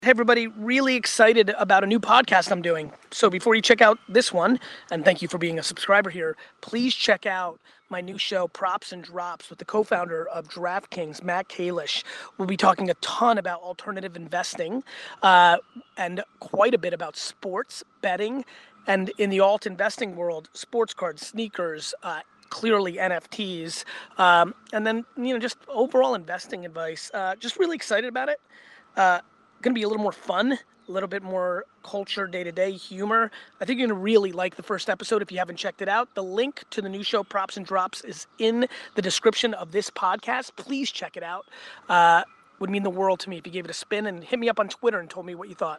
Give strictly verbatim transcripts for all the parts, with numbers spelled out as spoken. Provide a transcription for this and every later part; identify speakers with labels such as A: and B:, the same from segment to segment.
A: Hey everybody, really excited about a new podcast I'm doing. So before you check out this one, and thank you for being a subscriber here, please check out my new show, Props and Drops, with the co-founder of DraftKings, Matt Kalish. We'll be talking a ton about alternative investing uh, and quite a bit about sports, betting, and in the alt investing world, sports cards, sneakers, uh, clearly N F Ts, um, and then, you know, just overall investing advice. Uh, just really excited about it. Uh, Going to be a little more fun, a little bit more culture, day-to-day humor. I think you're going to really like the first episode if you haven't checked it out. The link to the new show, Props and Drops, is in the description of this podcast. Please check it out. Uh, would mean the world to me if you gave it a spin, and hit me up on Twitter and told me what you thought.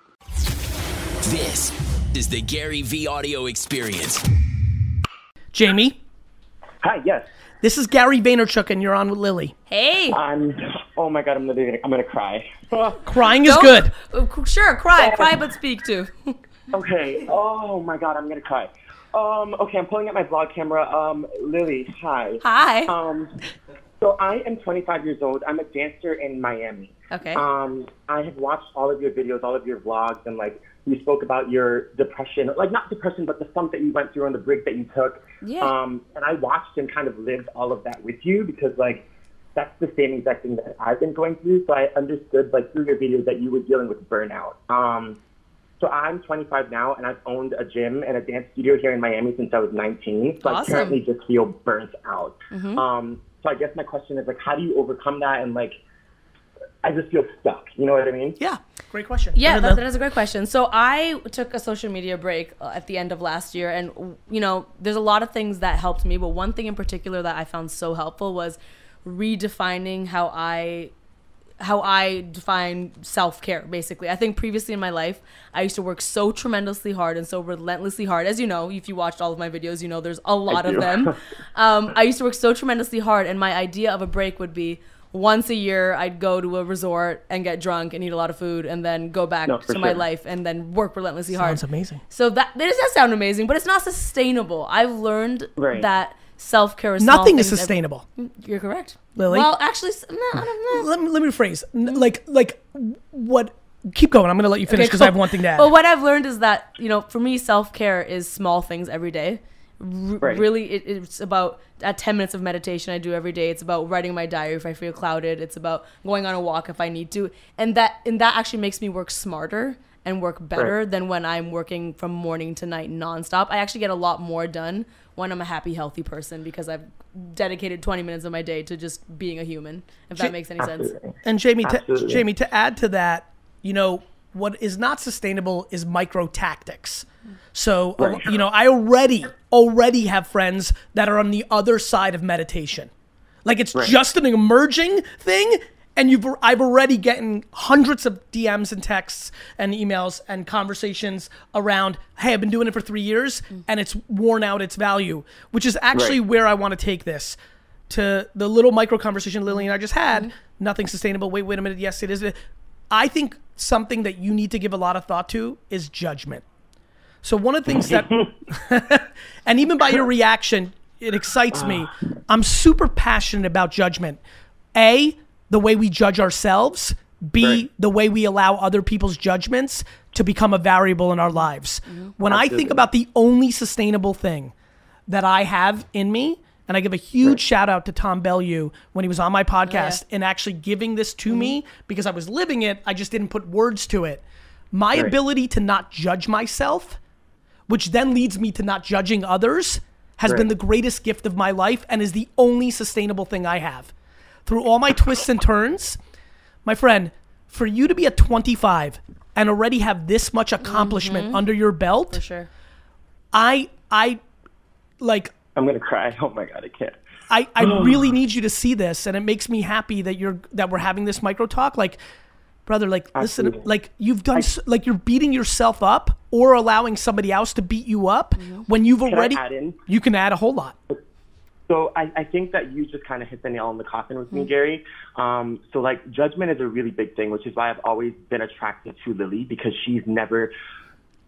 B: This is the Gary V Audio Experience.
A: Jamie?
C: Hi, yes.
A: This is Gary Vaynerchuk, and you're on with Lily.
D: Hey.
C: I'm, oh my God, I'm literally gonna, I'm gonna cry.
A: Crying is
D: Don't-
A: good.
D: Sure, cry, cry, but speak too.
C: Okay, oh my God, I'm gonna cry. Um, okay, I'm pulling out my vlog camera. Um, Lily, hi.
D: Hi.
C: Um, so I am twenty-five years old. I'm a dancer in Miami.
D: Okay.
C: Um, I have watched all of your videos, all of your vlogs, and like, you spoke about your depression, like not depression, but the funk that you went through and the break that you took.
D: Yeah.
C: Um, and I watched and kind of lived all of that with you because like, that's the same exact thing that I've been going through. So I understood like through your videos that you were dealing with burnout. Um, so I'm twenty-five now and I've owned a gym and a dance studio here in Miami since I was nineteen. So
D: Awesome.
C: I currently just feel burnt out.
D: Mm-hmm.
C: Um, so I guess my question is like, how do you overcome that? And like, I just feel stuck. You know what I mean?
A: Yeah, great question.
D: Yeah,
A: Go ahead,
D: that,
A: Lil.
D: that is a great question. So I took a social media break uh, at the end of last year, and you know, there's a lot of things that helped me, but one thing in particular that I found so helpful was redefining how I how I define self-care, basically. I think previously in my life, I used to work so tremendously hard and so relentlessly hard. As you know, if you watched all of my videos, you know there's a lot
C: I
D: of
C: do.
D: them. um, I used to work so tremendously hard, and my idea of a break would be once a year, I'd go to a resort and get drunk and eat a lot of food and then go back
C: No,
D: to
C: for
D: my
C: sure.
D: life and then work relentlessly hard.
A: Sounds amazing.
D: So that, that does sound amazing, but it's not sustainable. I've learned
C: Right.
D: that self-care is small
A: Nothing is
D: things every-
A: sustainable.
D: You're correct.
A: Lily?
D: Well, actually, s- no, I don't know.
A: Let me, let me rephrase. N- Like, like what? Keep going. I'm going to let you finish because I have one thing to add.
D: But what I've learned is that, you know, for me, self-care is small things every day. R-
C: Right.
D: Really, it, it's about at ten minutes of meditation I do every day. It's about writing my diary if I feel clouded. It's about going on a walk if I need to. And that and that actually makes me work smarter and work better
C: Right.
D: than when I'm working from morning to night nonstop. I actually get a lot more done when I'm a happy, healthy person because I've dedicated twenty minutes of my day to just being a human, if that makes any sense.
C: Absolutely.
A: And Jamie, to,
C: Absolutely.
A: Jamie, to add to that, you know, what is not sustainable is micro tactics. So, uh,
C: Right.
A: you know, I already, already have friends that are on the other side of meditation. Like it's
C: Right.
A: just an emerging thing. And you've, I've already gotten hundreds of D Ms and texts and emails and conversations around, hey, I've been doing it for three years and it's worn out its value, which is actually
C: Right.
A: where I want to take this. To the little micro conversation Lily and I just had, nothing sustainable. Wait, wait a minute. Yes, it is. I think something that you need to give a lot of thought to is judgment. So one of the things that, and even by your reaction, it excites me. I'm super passionate about judgment. A, the way we judge ourselves. B,
C: Right.
A: the way we allow other people's judgments to become a variable in our lives. When I think
C: Absolutely.
A: about the only sustainable thing that I have in me, and I give a huge
C: Right.
A: shout out to Tom Bellew when he was on my podcast
D: yeah.
A: and actually giving this to me because I was living it, I just didn't put words to it. My
C: Right.
A: ability to not judge myself, which then leads me to not judging others, has
C: Right.
A: been the greatest gift of my life and is the only sustainable thing I have. Through all my twists and turns, my friend, for you to be at twenty-five and already have this much accomplishment under your belt,
D: For sure.
A: I, I, like,
C: I'm gonna cry. Oh my God, I can't.
A: I, I really need you to see this, and it makes me happy that you're that we're having this micro talk. Like, brother, like listen,
C: Absolutely.
A: like you've done, s like you're beating yourself up or allowing somebody else to beat you up when you've
C: I
A: already.
C: add in?
A: You can add a whole lot.
C: So I, I think that you just kind of hit the nail on the coffin with me, Gary. Um, so like judgment is a really big thing, which is why I've always been attracted to Lily because she's never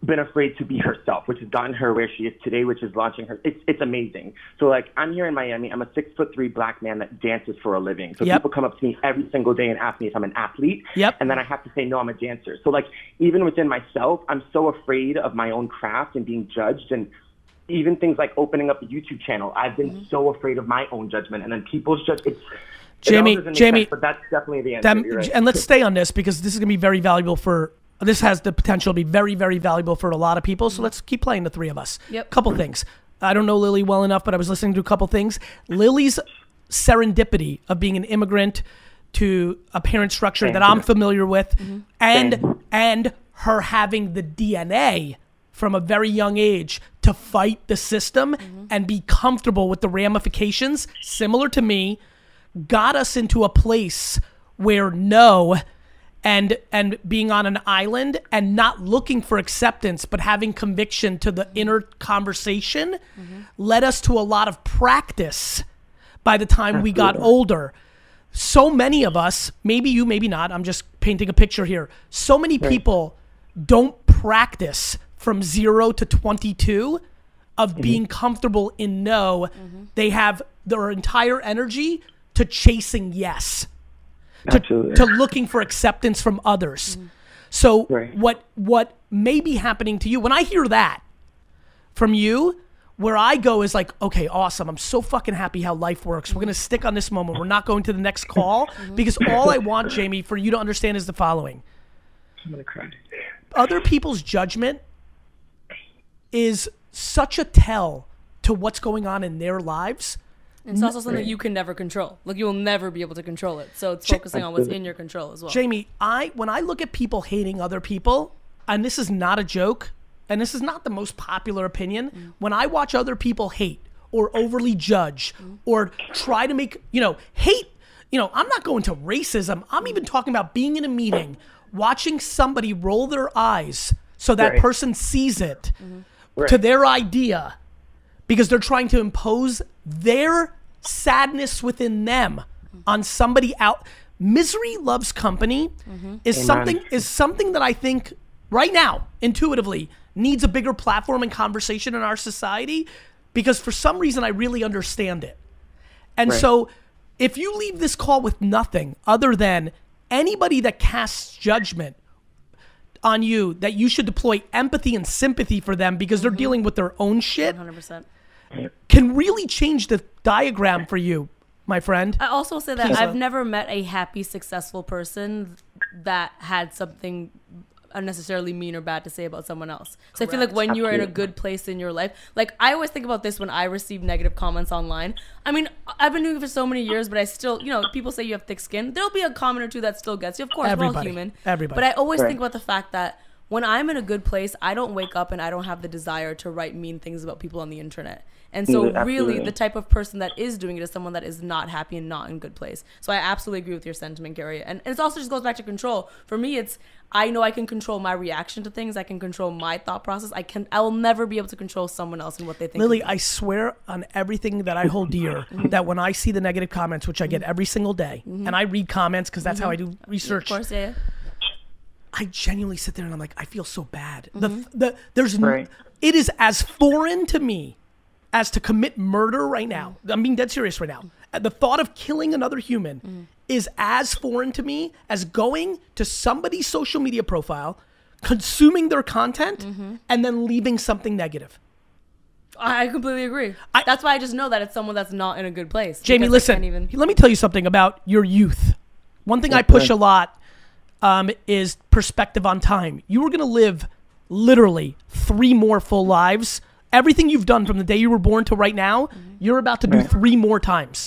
C: been afraid to be herself, which has gotten her where she is today, which is launching her. It's it's amazing. So like I'm here in Miami. I'm a six foot three black man that dances for a living. So
A: yep.
C: people come up to me every single day and ask me if I'm an athlete.
A: Yep.
C: And then I have to say, no, I'm a dancer. So like even within myself, I'm so afraid of my own craft and being judged. And even things like opening up a YouTube channel, I've been mm-hmm. so afraid of my own judgment and then people's judgment. It's
A: Jamie,
C: it
A: Jamie,
C: sense, but that's definitely the answer.
A: That,
C: right.
A: And let's stay on this because this is going to be very valuable for. This has the potential to be very, very valuable for a lot of people. So let's keep playing the three of us.
D: Yep.
A: Couple things. I don't know Lily well enough, but I was listening to a couple things. Lily's serendipity of being an immigrant to a parent structure
C: Thank
A: that
C: you.
A: I'm familiar with,
D: Mm-hmm.
A: and and her having the D N A from a very young age to fight the system mm-hmm. and be comfortable with the ramifications, similar to me, got us into a place where no. And and being on an island and not looking for acceptance, but having conviction to the inner conversation mm-hmm. led us to a lot of practice by the time we got older. So many of us, maybe you, maybe not, I'm just painting a picture here. So many
C: right. people
A: don't practice from zero to twenty-two of mm-hmm. being comfortable in no. Mm-hmm. They have their entire energy to chasing yes. To, to looking for acceptance from others. Mm-hmm. So
C: right.
A: what what may be happening to you, when I hear that from you, where I go is like, okay, awesome. I'm so fucking happy how life works. Mm-hmm. We're going to stick on this moment. We're not going to the next call mm-hmm. because all I want, Jamie, for you to understand is the following.
C: I'm going to cry.
A: Other people's judgment is such a tell to what's going on in their lives.
D: It's also something that you can never control. Like you will never be able to control it. So it's focusing on what's in your control as well.
A: Jamie, I when I look at people hating other people, and this is not a joke, and this is not the most popular opinion, mm. when I watch other people hate or overly judge mm. or try to make, you know, hate, you know, I'm not going to racism. I'm even talking about being in a meeting, watching somebody roll their eyes so that
C: right. person
A: sees it
D: mm-hmm.
C: right.
A: to their idea. Because they're trying to impose their sadness within them on somebody out. Misery loves company mm-hmm. is
C: Amen.
A: something is something that I think right now, intuitively, needs a bigger platform and conversation in our society. Because for some reason I really understand it. And
C: right.
A: so if you leave this call with nothing other than anybody that casts judgment on you, that you should deploy empathy and sympathy for them because they're mm-hmm. dealing with their own shit.
D: one hundred percent.
A: Can really change the diagram for you, my friend.
D: I also say that
A: Please.
D: I've never met a happy, successful person that had something unnecessarily mean or bad to say about someone else. So Correct. I feel like when you are in a good place in your life, like I always think about this when I receive negative comments online. I mean, I've been doing it for so many years, but I still, you know, people say you have thick skin. There'll be a comment or two that still gets you. Of course,
A: Everybody.
D: we're all human.
A: Everybody.
D: But I always
C: Right.
D: think about the fact that when I'm in a good place, I don't wake up and I don't have the desire to write mean things about people on the internet. And so
C: Yeah,
D: really
C: absolutely.
D: the type of person that is doing it is someone that is not happy and not in a good place. So I absolutely agree with your sentiment, Gary. And, and it also just goes back to control. For me, it's, I know I can control my reaction to things. I can control my thought process. I can, I will never be able to control someone else and what they think.
A: Lily, I swear on everything that I hold dear that when I see the negative comments, which I get every single day,
D: Mm-hmm.
A: and I read comments because that's
D: Mm-hmm.
A: how I do research.
D: Of course, yeah. yeah.
A: I genuinely sit there and I'm like, I feel so bad.
D: Mm-hmm.
A: The the there's n-
C: Right.
A: it is as foreign to me as to commit murder right now. I'm being dead serious right now. The thought of killing another human
D: Mm-hmm.
A: is as foreign to me as going to somebody's social media profile, consuming their content,
D: Mm-hmm.
A: and then leaving something negative.
D: I completely agree.
A: I-
D: That's why I just know that it's someone that's not in a good place.
A: Jamie,
D: because I
A: listen,
D: can't even-
A: let me tell you something about your youth. One thing I push a lot um, is perspective on time. You were going to live literally three more full lives. Everything you've done from the day you were born to right now,
D: Mm-hmm.
A: you're about to do three more times.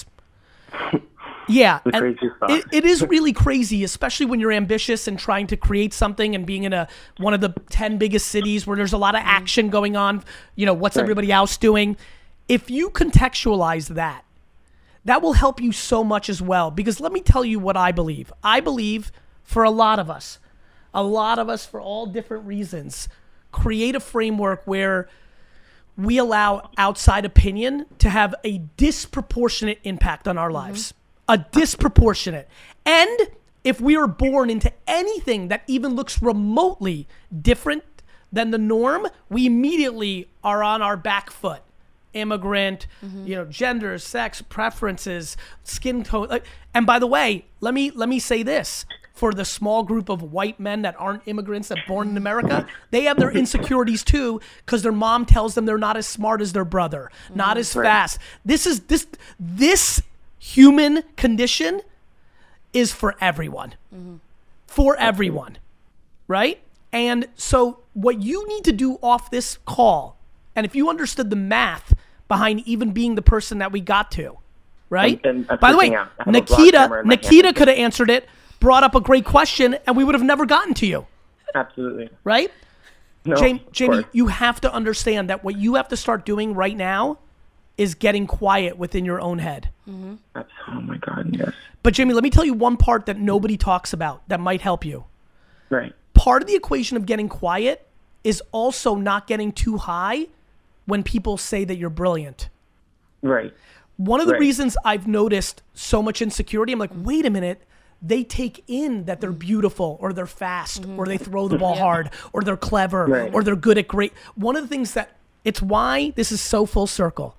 A: Yeah,
C: The
A: and
C: crazy stuff.
A: it, it is really crazy, especially when you're ambitious and trying to create something and being in a one of the ten biggest cities where there's a lot of action going on. You know, what's
C: Right.
A: everybody else doing? If you contextualize that, that will help you so much as well. Because let me tell you what I believe. I believe for a lot of us, a lot of us for all different reasons, create a framework where we allow outside opinion to have a disproportionate impact on our lives. A disproportionate. And if we are born into anything that even looks remotely different than the norm, we immediately are on our back foot. Immigrant, mm-hmm. you know, gender, sex, preferences, skin tone. Like, and by the way, let me let me say this. For the small group of white men that aren't immigrants that born in America, they have their insecurities too because their mom tells them they're not as smart as their brother, mm-hmm. not as right. fast. This is this this human condition is for everyone. Mm-hmm. For everyone. Right? And so what you need to do off this call, and if you understood the math behind even being the person that we got to, right? And, and By the way, Nikita, Nikita could have answered it, brought up a great question, and we would have never gotten to you.
C: Absolutely.
A: Right?
C: No,
A: Jamie, Jamie you have to understand that what you have to start doing right now is getting quiet within your own head.
C: Mm-hmm. Oh my God, yes.
A: But Jamie, let me tell you one part that nobody talks about that might help you.
C: Right.
A: Part of the equation of getting quiet is also not getting too high when people say that you're brilliant.
C: Right.
A: One of the
C: right.
A: reasons I've noticed so much insecurity, I'm like, wait a minute, they take in that they're beautiful or they're fast mm-hmm. or they throw the ball yeah. hard or they're clever right. or they're good at great. One of the things that, it's why this is so full circle.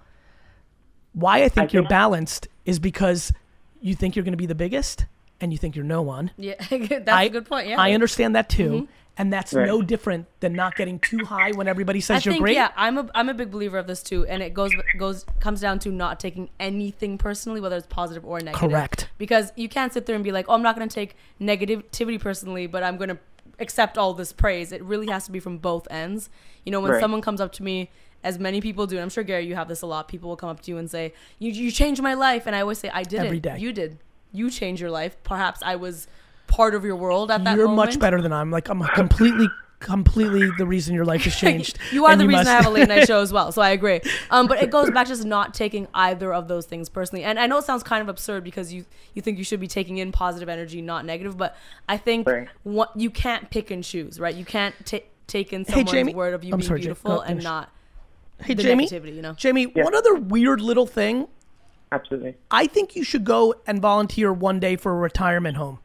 A: Why I think I you're think- balanced is because you think you're going to be the biggest and you think you're no one.
D: Yeah, that's
A: I,
D: a good point, yeah.
A: I understand that too. Mm-hmm. And that's
C: right.
A: no different than not getting too high when everybody says
D: I
A: you're
D: think,
A: great.
D: Yeah, I'm a I'm a big believer of this too, and it goes goes comes down to not taking anything personally, whether it's positive or negative.
A: Correct.
D: Because you can't sit there and be like, oh, I'm not going to take negativity personally, but I'm going to accept all this praise. It really has to be from both ends. You know, when
C: right.
D: someone comes up to me, as many people do, and I'm sure Gary, you have this a lot. People will come up to you and say, "You you changed my life," and I always say, "I didn't."
A: Every day.
D: You did. You changed your life. Perhaps I was part of your world at that
A: You're
D: moment.
A: much better than I'm. Like I'm completely. completely the reason your life has changed.
D: You are
A: and
D: the
A: you
D: reason
A: must-
D: I have a late night show as well, so I agree. Um, but it goes back to just not taking either of those things personally. And I know it sounds kind of absurd because you, you think you should be taking in positive energy, not negative, but I think
C: right.
D: what you can't pick and choose, right? You can't ta- take in
A: Hey,
D: someone's
A: Jamie.
D: word of you
A: I'm
D: being
A: sorry,
D: beautiful
A: Go,
D: and
A: finish.
D: not
A: Hey,
D: the
A: Jamie,
D: negativity, you know?
A: Jamie,
C: Yeah.
A: one other weird little thing.
C: Absolutely.
A: I think you should go and volunteer one day for a retirement home.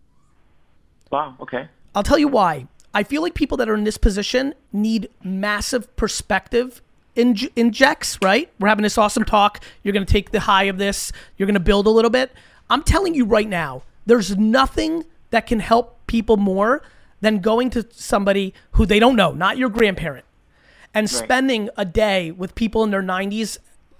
C: Wow, okay.
A: I'll tell you why. I feel like people that are in this position need massive perspective inj- injects, right? We're having this awesome talk. You're going to take the high of this. You're going to build a little bit. I'm telling you right now, there's nothing that can help people more than going to somebody who they don't know, not your grandparent, and
C: Right.
A: spending a day with people in their nineties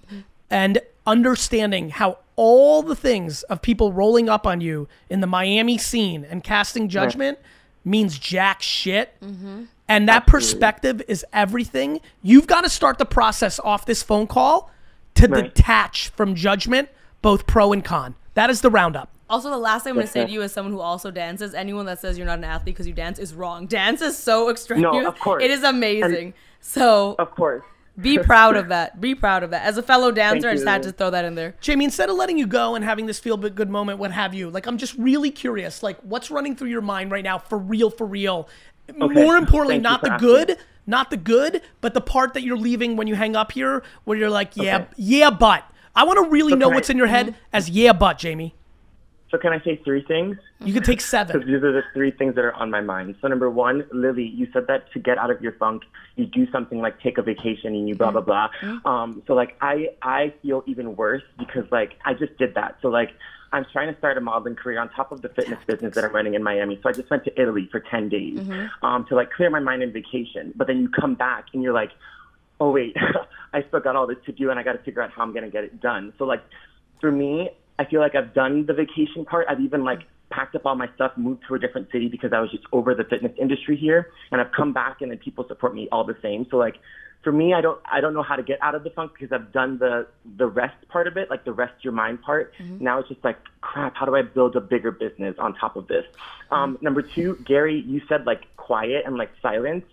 A: and understanding how all the things of people rolling up on you in the Miami scene and casting judgment right. means jack shit. Mm-hmm. And that
C: Absolutely.
A: perspective is everything. You've got to start the process off this phone call to
C: Right.
A: detach from judgment, both pro and con. That is the roundup.
D: Also, the last thing I'm going to
C: That's
D: say
C: it.
D: to you as someone who also dances, anyone that says you're not an athlete because you dance is wrong. Dance is so extraneous.
C: No, of course.
D: It is amazing.
C: And
D: so
C: of course.
D: be proud of that. Be proud of that. As a fellow dancer,
C: Thank
D: I just
C: you.
D: had to throw that in there.
A: Jamie, instead of letting you go and having this feel good moment, what have you, like, I'm just really curious, like, what's running through your mind right now, for real, for real?
C: Okay.
A: More importantly,
C: Thank you
A: not
C: for
A: the
C: asking.
A: good, not the good, but the part that you're leaving when you hang up here, where you're like, yeah,
C: Okay.
A: yeah, but. I want to really
C: So
A: know
C: can
A: what's
C: I-
A: in your head as yeah, but, Jamie.
C: So can I say three things?
A: You can take
C: Because
A: seven.
C: these are the three things that are on my mind. So number one, Lily, you said that to get out of your funk, you do something like take a vacation and you blah, blah, blah. Um, so like I, I feel even worse because like I just did that. So like I'm trying to start a modeling career on top of the fitness business that I'm running in Miami. So I just went to Italy for ten days um, to like clear my mind and vacation. But then you come back and you're like, oh wait, I still got all this to do and I got to figure out how I'm going to get it done. So like for me, I feel like I've done the vacation part. I've even like packed up all my stuff, moved to a different city because I was just over the fitness industry here, and I've come back and then people support me all the same. So like for me, I don't I don't know how to get out of the funk because I've done the the rest part of it, like the rest your mind part. Mm-hmm. Now it's just like crap. How do I build a bigger business on top of this? Mm-hmm. Um, number two, Gary, you said like quiet and like silence.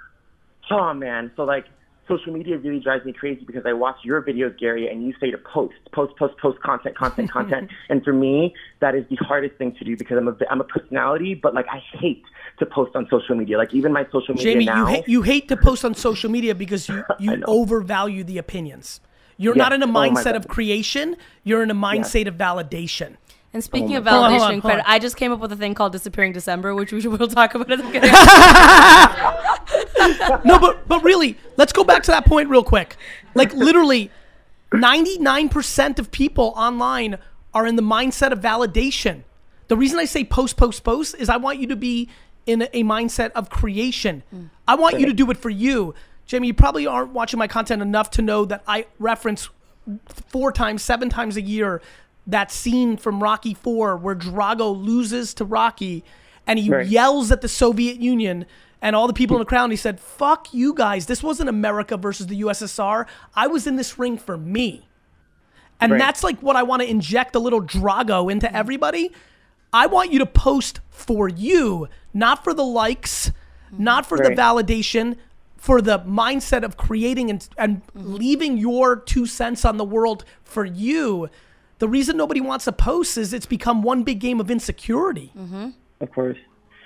C: Oh man, so like. Social media really drives me crazy because I watch your videos, Gary, and you say to post, post, post, post, content, content, content. And for me, that is the hardest thing to do because I'm a, I'm a personality, but like I hate to post on social media. Like even my social media
A: Jamie,
C: now.
A: you hate, you hate to post on social media because you, you
C: know.
A: overvalue the opinions. You're
C: Yes.
A: not in a
C: Oh my
A: mindset
C: God.
A: of creation. You're in a mindset of validation.
D: And speaking
C: Oh
D: of
C: my
A: God. Hold on,
D: validation,
A: hold on, hold on.
D: credit, I just came up with a thing called Disappearing December, which we will talk about at the beginning.
A: No, but but really, let's go back to that point real quick. Like literally, ninety-nine percent of people online are in the mindset of validation. The reason I say post, post, post is I want you to be in a, a mindset of creation. Mm. I want you to do it for you. Jamie, you probably aren't watching my content enough to know that I reference four times, seven times a year that scene from Rocky four where Drago loses to Rocky and he right. yells at the Soviet Union and all the people in the crowd and he said, fuck you guys. This wasn't America versus the U S S R. I was in this ring for me. And right. that's like what I want to inject a little Drago into everybody. I want you to post for you, not for the likes, not for right. the validation, for the mindset of creating and, and mm-hmm. leaving your two cents on the world for you. The reason nobody wants to post is it's become one big game of insecurity.
D: Mm-hmm.
C: Of course.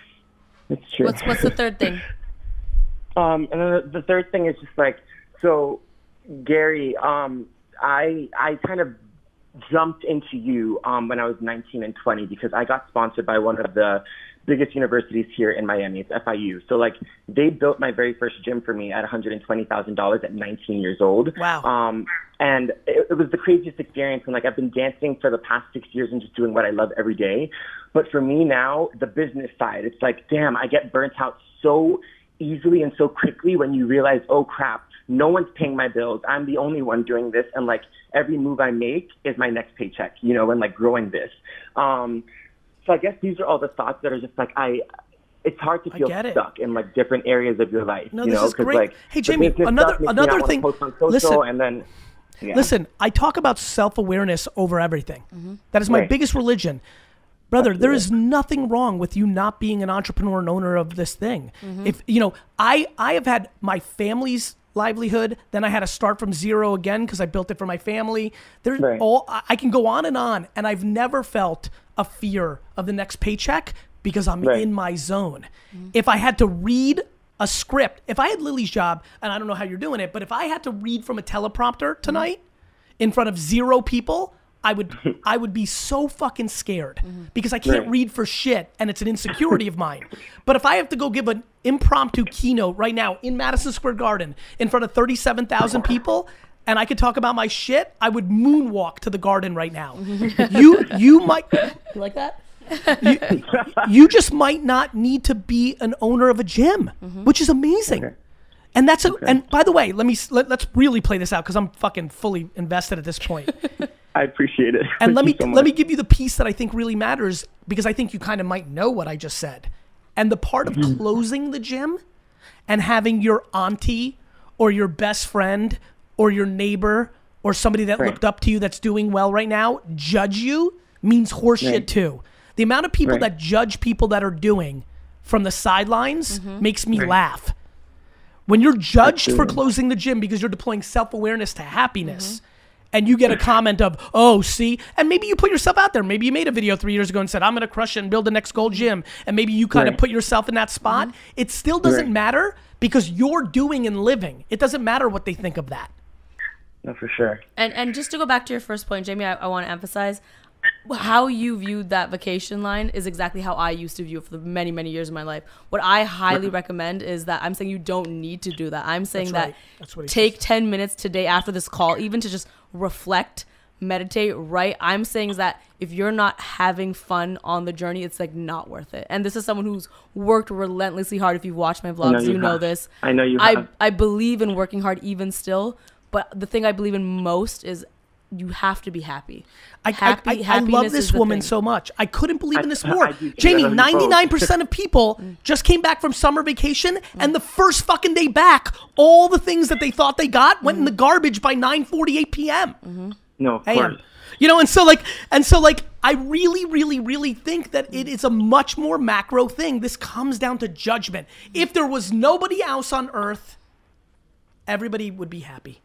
C: It's true.
D: What's, what's the third thing?
C: um, and then the, the third thing is just like, so Gary, um, I, I kind of jumped into you um, when I was nineteen and twenty because I got sponsored by one of the biggest universities here in Miami. It's F I U. So like they built my very first gym for me at one hundred twenty thousand dollars at nineteen years old.
A: Wow.
C: Um, and it, it was the craziest experience. And like I've been dancing for the past six years and just doing what I love every day. But for me now, the business side, it's like, damn, I get burnt out so easily and so quickly when you realize, oh crap, no one's paying my bills. I'm the only one doing this. And like every move I make is my next paycheck, you know, and like growing this. Um, so I guess these are all the thoughts that are just like, I, it's hard to feel stuck in like different areas of your life.
A: No,
C: you
A: this
C: know?
A: is great.
C: Like,
A: hey, Jamie, another, another thing, listen,
C: and then, yeah.
A: listen, I talk about self-awareness over everything. Mm-hmm. That is my
C: right.
A: biggest religion. Brother,
C: Absolutely.
A: there is nothing wrong with you not being an entrepreneur and owner of this thing. Mm-hmm. If, you know, I, I have had my family's livelihood, then I had to start from zero again because I built it for my family. There's
C: right.
A: all, I can go on and on, and I've never felt a fear of the next paycheck because I'm
C: right.
A: in my zone. Mm-hmm. If I had to read a script, if I had Lily's job, and I don't know how you're doing it, but if I had to read from a teleprompter tonight mm-hmm. in front of zero people, I would I would be so fucking scared mm-hmm. because I can't
C: right.
A: read for shit and it's an insecurity of mine. But if I have to go give an impromptu keynote right now in Madison Square Garden in front of thirty-seven thousand people and I could talk about my shit, I would moonwalk to the garden right now. you you might
D: You like that?
A: you, you just might not need to be an owner of a gym, mm-hmm. which is amazing. Okay. And that's a, okay. and by the way, let me let, let's really play this out because I'm fucking fully invested at this point.
C: I appreciate it.
A: And
C: Thank
A: let me
C: so
A: let me give you the piece that I think really matters because I think you kind of might know what I just said. And the part of mm-hmm. closing the gym and having your auntie or your best friend or your neighbor or somebody that right. looked up to you that's doing well right now judge you means horseshit right. too. The amount of people right. that judge people that are doing from the sidelines mm-hmm. makes me right. laugh. When you're judged for closing the gym because you're deploying self-awareness to happiness, mm-hmm. and you get a comment of, oh, see, and maybe you put yourself out there. Maybe you made a video three years ago and said, I'm going to crush it and build the next gold gym. And maybe you kind of right. put yourself in that spot. Mm-hmm. It still doesn't right. matter because you're doing and living. It doesn't matter what they think of that.
C: No, for sure.
D: And and just to go back to your first point, Jamie, I, I want to emphasize how you viewed that vacation line is exactly how I used to view it for the many, many years of my life. What I highly recommend is that I'm saying you don't need to do that. I'm saying
A: That's
D: that
A: right. That's what
D: take
A: says.
D: ten minutes today after this call, even to just reflect, meditate, right? I'm saying is that if you're not having fun on the journey, it's like not worth it. And this is someone who's worked relentlessly hard. If you've watched my vlogs, you, you know this.
C: I know you
D: I,
C: have.
D: I believe in working hard even still. But the thing I believe in most is you have to be happy.
A: I,
D: happy
A: I, I, I love this woman so much. I couldn't believe in this more. Jamie, ninety-nine percent of people just came back from summer vacation, mm. and the first fucking day back, all the things that they thought they got went mm. in the garbage by nine forty-eight p.m.
D: Mm-hmm.
C: No, of course.
A: You know, and so like, and so like, I really, really, really think that it is a much more macro thing. This comes down to judgment. If there was nobody else on earth, everybody would be happy.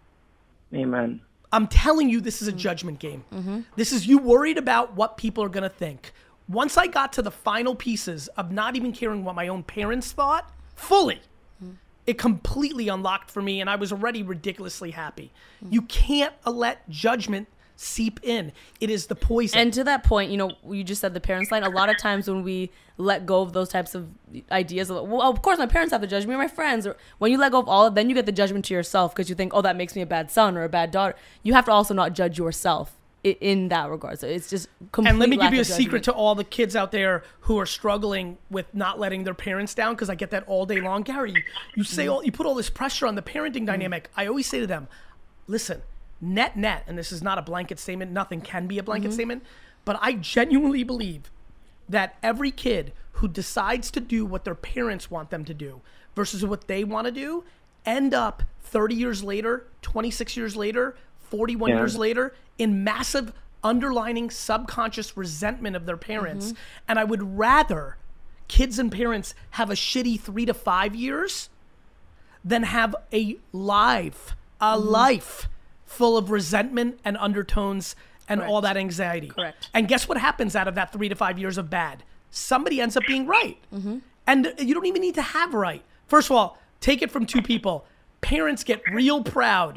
C: Amen.
A: I'm telling you, this is a judgment game. Mm-hmm. This is you worried about what people are going to think. Once I got to the final pieces of not even caring what my own parents thought, fully, mm-hmm. it completely unlocked for me, and I was already ridiculously happy. Mm-hmm. You can't let judgment seep in. It is the poison.
D: And to that point, you know, you just said the parents line. A lot of times when we let go of those types of ideas, of, well, of course my parents have to judge me or my friends. Or when you let go of all, then you get the judgment to yourself because you think, oh, that makes me a bad son or a bad daughter. You have to also not judge yourself in, in that regard. So it's just complete.
A: And let me
D: lack
A: give you a
D: of judgment.
A: secret to all the kids out there who are struggling with not letting their parents down, because I get that all day long. Gary, you, you say all, you put all this pressure on the parenting dynamic. I always say to them, listen, net net, and this is not a blanket statement, nothing can be a blanket
D: Mm-hmm.
A: statement, but I genuinely believe that every kid who decides to do what their parents want them to do versus what they want to do end up thirty years later, twenty-six years later, forty-one
C: Yeah.
A: years later in massive underlining subconscious resentment of their parents.
D: Mm-hmm.
A: And I would rather kids and parents have a shitty three to five years than have a life, a
D: Mm-hmm.
A: life full of resentment and undertones and
D: Correct.
A: all that anxiety.
D: Correct.
A: And guess what happens out of that three to five years of bad? Somebody ends up being right.
D: Mm-hmm.
A: And you don't even need to have right. First of all, take it from two people. Parents get real proud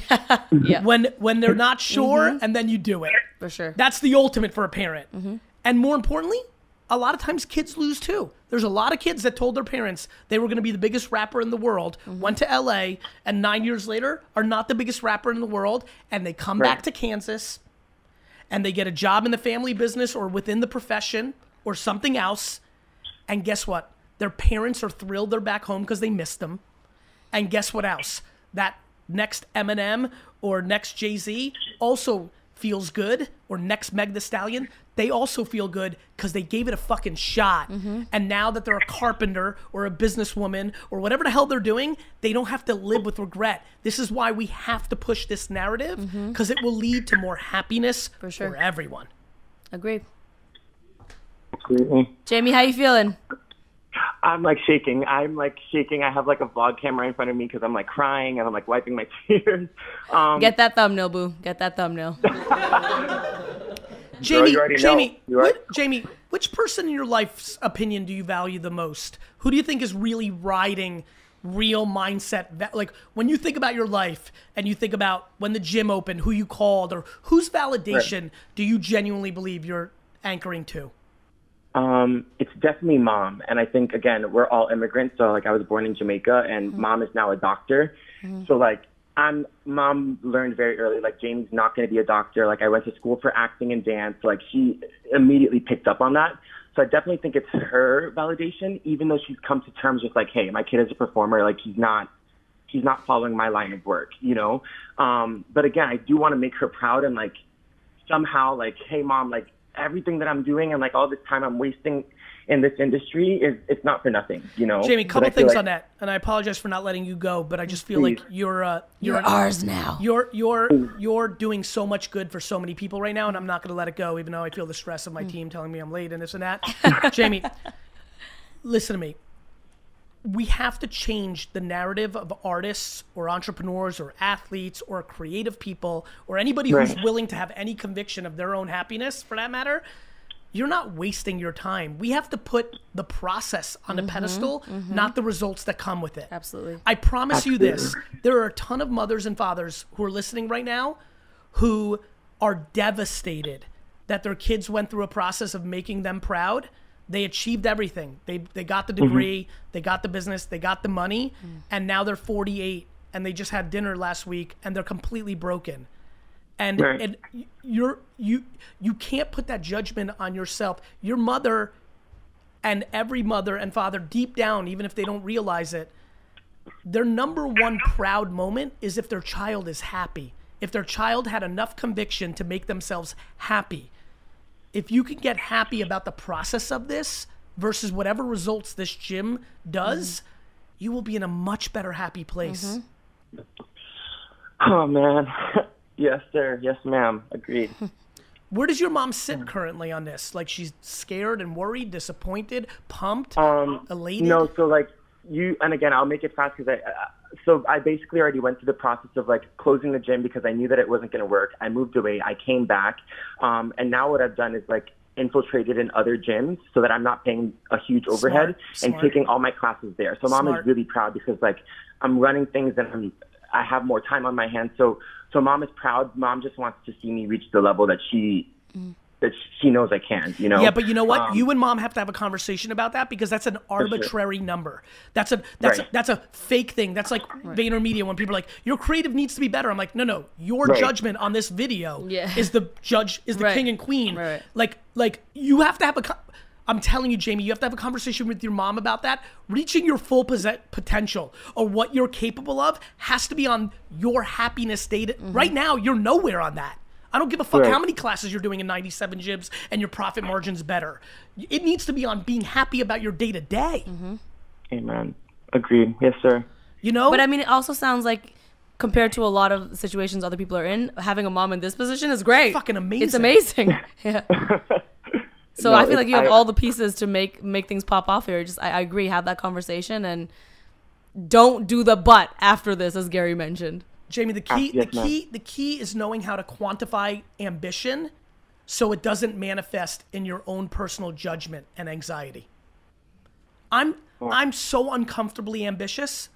D: Yeah,
A: when when they're not sure,
D: Mm-hmm.
A: and then you do it.
D: for sure.
A: That's the ultimate for a parent.
D: Mm-hmm.
A: And more importantly, a lot of times kids lose too. There's a lot of kids that told their parents they were going to be the biggest rapper in the world,
D: Mm-hmm.
A: went to L A, and nine years later are not the biggest rapper in the world, and they come
C: Right.
A: back to Kansas, and they get a job in the family business or within the profession or something else, and guess what? Their parents are thrilled they're back home because they missed them. And guess what else? That next Eminem or next Jay-Z also feels good, or next Meg Thee Stallion, they also feel good because they gave it a fucking shot. And now that they're a carpenter or a businesswoman or whatever the hell they're doing, they don't have to live with regret. This is why we have to push this narrative, because it will lead to more happiness for,
D: sure.
A: for everyone.
D: Agree.
C: Absolutely.
D: Jamie, how you feeling?
C: I'm like shaking. I'm like shaking. I have like a vlog camera in front of me because I'm like crying and I'm like wiping my tears. Um,
D: Get that thumbnail, boo. Get that thumbnail.
A: Jamie,
C: you already know.
A: Jamie,
C: You already-
A: what, Jamie, which person in your life's opinion do you value the most? Who do you think is really riding real mindset? va- Like when you think about your life and you think about when the gym opened, who you called, or whose validation do you genuinely believe you're anchoring to?
C: Um, it's definitely mom. And I think, again, we're all immigrants. So, like, I was born in Jamaica, and mom is now a doctor. So, like, I'm, mom learned very early, like, Jamie's not going to be a doctor. Like, I went to school for acting and dance. Like, she immediately picked up on that. So I definitely think it's her validation, even though she's come to terms with, like, hey, my kid is a performer. Like, he's not, he's not following my line of work, you know? Um, but again, I do want to make her proud and, like, somehow, like, hey, mom, like, everything that I'm doing and like all this time I'm wasting in this industry is it's not for nothing, you know.
A: Jamie,
C: But
A: couple
C: I feel
A: things
C: like-
A: on that, and I apologize for not letting you go, but I just feel
C: Please.
A: like you're uh, you're
D: You're ours now.
A: You're you're you're doing so much good for so many people right now, and I'm not going to let it go, even though I feel the stress of my team telling me I'm late and this and that. Jamie, listen to me. We have to change the narrative of artists or entrepreneurs or athletes or creative people or anybody who's
C: Right.
A: willing to have any conviction of their own happiness, for that matter. You're not wasting your time. We have to put the process on a pedestal, not the results that come with it.
D: Absolutely.
A: I promise you this. There are a ton of mothers and fathers who are listening right now who are devastated that their kids went through a process of making them proud. They achieved everything. They they got the degree, they got the business, they got the money, and now they're forty-eight and they just had dinner last week and they're completely broken. And
C: Right.
A: and you're you you can't put that judgment on yourself. Your mother and every mother and father deep down, even if they don't realize it, their number one proud moment is if their child is happy. If their child had enough conviction to make themselves happy. If you can get happy about the process of this versus whatever results this gym does, you will be in a much better happy place.
C: Oh man. Yes, sir. Yes, ma'am. Agreed.
A: Where does your mom sit currently on this? Like she's scared and worried, disappointed, pumped,
C: Um,
A: elated?
C: No, so like you, and again, I'll make it fast because I, uh, so I basically already went through the process of like closing the gym because I knew that it wasn't going to work. I moved away. I came back. Um, and now what I've done is like infiltrated in other gyms so that I'm not paying a huge overhead
A: Smart,
C: and
A: smart.
C: taking all my classes there. So mom
A: Smart.
C: is really proud because like I'm running things and I'm, I have more time on my hands. So, so mom is proud. Mom just wants to see me reach the level that she, mm. that she knows I can, you know?
A: Yeah, but you know what?
C: Um,
A: you and mom have to have a conversation about that because that's an arbitrary sure. number. That's a that's
C: right.
A: a, that's a fake thing. That's like right. VaynerMedia when people are like, your creative needs to be better. I'm like, no, no, your
C: right.
A: judgment on this video
D: yeah.
A: is the judge, is the
D: right.
A: king and queen.
D: Right.
A: Like, like you have to have a, I'm telling you, Jamie, you have to have a conversation with your mom about that. Reaching your full potential or what you're capable of has to be on your happiness data. Mm-hmm. Right now, you're nowhere on that. I don't give a fuck right. how many classes you're doing in ninety-seven Jibs and your profit margin's better. It needs to be on being happy about your day to day.
C: Amen. Agreed. Yes, sir.
A: You know?
D: But I mean, it also sounds like compared to a lot of situations other people are in, having a mom in this position is great.
A: It's fucking amazing.
D: It's amazing. Yeah. So
C: no,
D: I feel like you have
C: I,
D: all the pieces to make make things pop off here. Just I, I agree, have that conversation and don't do the but after this, as Gary mentioned.
A: Jamie, the key,
C: yes,
A: the key, the key is knowing how to quantify ambition, so it doesn't manifest in your own personal judgment and anxiety. I'm,
C: oh.
A: I'm so uncomfortably ambitious,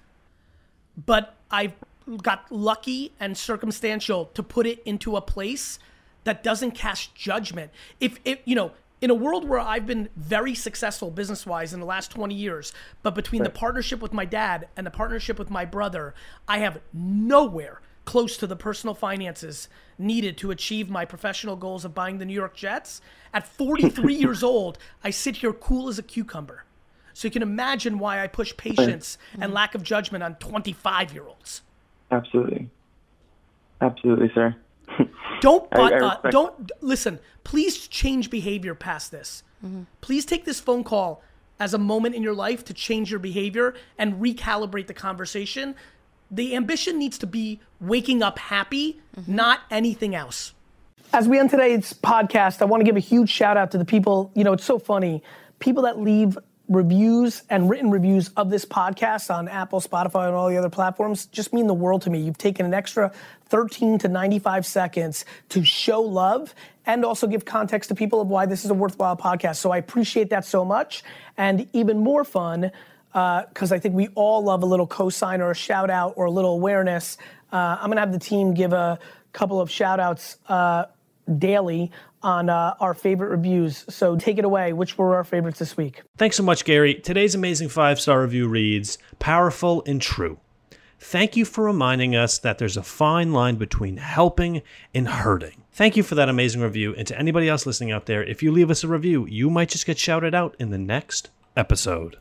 A: but I've got lucky and circumstantial to put it into a place that doesn't cast judgment. If, if you know, in a world where I've been very successful business-wise in the last twenty years, but between right. the partnership with my dad and the partnership with my brother, I have nowhere close to the personal finances needed to achieve my professional goals of buying the New York Jets. At forty-three years old, I sit here cool as a cucumber. So you can imagine why I push patience right. and lack of judgment on twenty-five-year-olds.
C: Absolutely. Absolutely, sir.
A: Don't, but,
C: I, I
A: uh, don't, listen, please change behavior past this. Mm-hmm. Please take this phone call as a moment in your life to change your behavior and recalibrate the conversation. The ambition needs to be waking up happy, mm-hmm. not anything else. As we end today's podcast, I want to give a huge shout out to the people, you know, it's so funny, people that leave reviews and written reviews of this podcast on Apple, Spotify, and all the other platforms just mean the world to me. You've taken an extra thirteen to ninety-five seconds to show love and also give context to people of why this is a worthwhile podcast. So I appreciate that so much. And even more fun, because uh, I think we all love a little cosign or a shout out or a little awareness. Uh, I'm gonna have the team give a couple of shout outs uh, daily on uh, our favorite reviews. So take it away. Which were our favorites this week?
E: Thanks so much, Gary. Today's amazing five-star review reads, powerful and true. Thank you for reminding us that there's a fine line between helping and hurting. Thank you for that amazing review. And to anybody else listening out there, if you leave us a review, you might just get shouted out in the next episode.